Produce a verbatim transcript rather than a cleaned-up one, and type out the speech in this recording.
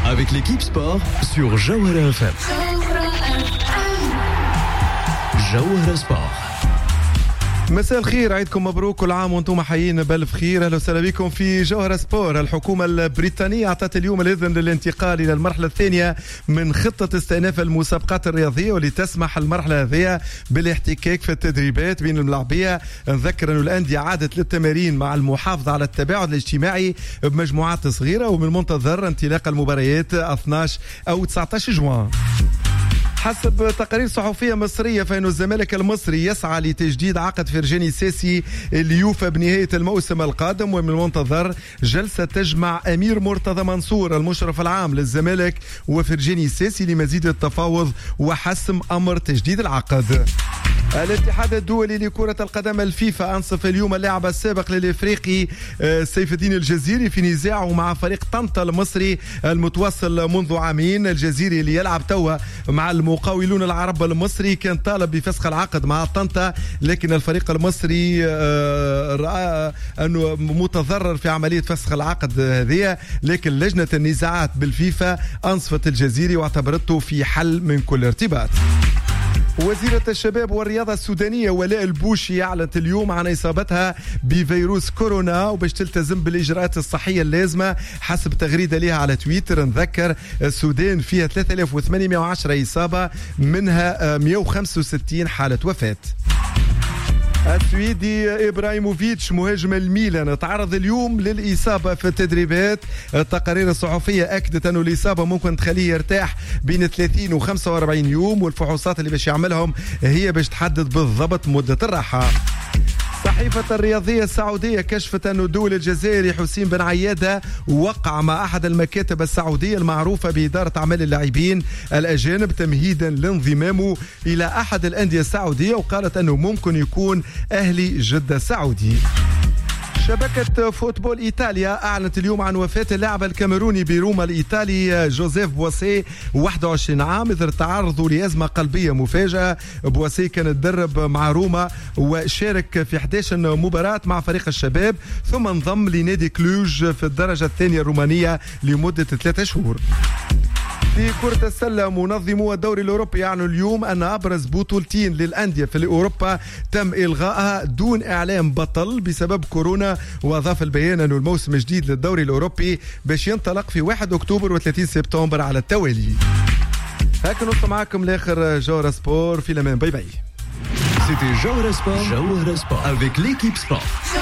avec l'équipe sport sur Jawhara F M. Jawhara Sport. مساء الخير، عيدكم مبروك، كل عام وانتم حيين بألف خير. اهلا وسهلا بكم في جوهرة سبور. الحكومة البريطانية اعطت اليوم الاذن للانتقال الى المرحلة الثانية من خطة استئناف المسابقات الرياضية، واللي تسمح المرحلة هذه بالاحتكاك في التدريبات بين الملاعبية. نذكر أن الأندية عادت للتمارين مع المحافظة على التباعد الاجتماعي بمجموعات صغيرة، ومن المنتظر انطلاق المباريات اثناشر أو تسعطاشر جوان. حسب تقارير صحفية مصرية فإن الزمالك المصري يسعى لتجديد عقد فرجاني ساسي اللي يوفى بنهاية الموسم القادم، ومن المنتظر جلسة تجمع أمير مرتضى منصور المشرف العام للزمالك وفرجاني ساسي لمزيد التفاوض وحسم أمر تجديد العقد. الاتحاد الدولي لكرة القدم الفيفا أنصف اليوم اللاعب السابق للإفريقي سيف الدين الجزيري في نزاعه مع فريق طنطا المصري المتواصل منذ عامين. الجزيري اللي يلعب توا مع المقاولون العرب المصري كان طالب بفسخ العقد مع طنطا، لكن الفريق المصري رأى أنه متضرر في عملية فسخ العقد هذه، لكن لجنة النزاعات بالفيفا أنصفت الجزيري واعتبرته في حل من كل ارتباط. وزيرة الشباب والرياضة السودانية ولاء البوشي أعلنت اليوم عن إصابتها بفيروس كورونا وباش تلتزم بالإجراءات الصحية اللازمة حسب تغريدة لها على تويتر. نذكر السودان فيها ثلاثة آلاف وثمانمائة وعشرة إصابة، منها مئة وخمسة وستين حالة وفاة. السويدي إبراهيموفيتش مهاجم الميلان تعرض اليوم للإصابة في التدريبات. التقارير الصحفية أكدت أنه الإصابة ممكن تخليه يرتاح بين ثلاثين و خمسة وأربعين يوم، والفحوصات اللي باش يعملهم هي باش تحدد بالضبط مدة الراحة. صحيفة الرياضية السعودية كشفت أن الدولي الجزائري حسين بن عيادة وقع مع أحد المكاتب السعودية المعروفة بإدارة أعمال اللاعبين الأجانب تمهيدا لانضمامه إلى أحد الأندية السعودية، وقالت أنه ممكن يكون أهلي جدة سعودي. شبكة فوتبول إيطاليا أعلنت اليوم عن وفاة اللاعب الكاميروني بروما الإيطالي جوزيف بواسي واحد وعشرين عام إثر تعرضه لأزمة قلبية مفاجئة. بواسي كان يتدرب مع روما وشارك في أحد عشر مباراة مع فريق الشباب، ثم انضم لنادي كلوج في الدرجة الثانية الرومانية لمدة ثلاثة شهور. في كرة السلة منظمو الدوري الأوروبي يعنوا اليوم أن أبرز بطولتين للأندية في أوروبا تم إلغائها دون إعلام بطل بسبب كورونا، وأضاف البيان أن الموسم الجديد للدوري الأوروبي باش ينطلق في واحد أكتوبر وثلاثين سبتمبر على التوالي. هكا نوصل معكم لآخر جوهرة سبور، في الأمان، باي باي. C'était Jawhara Sport, Jawhara Sport avec l'équipe sport.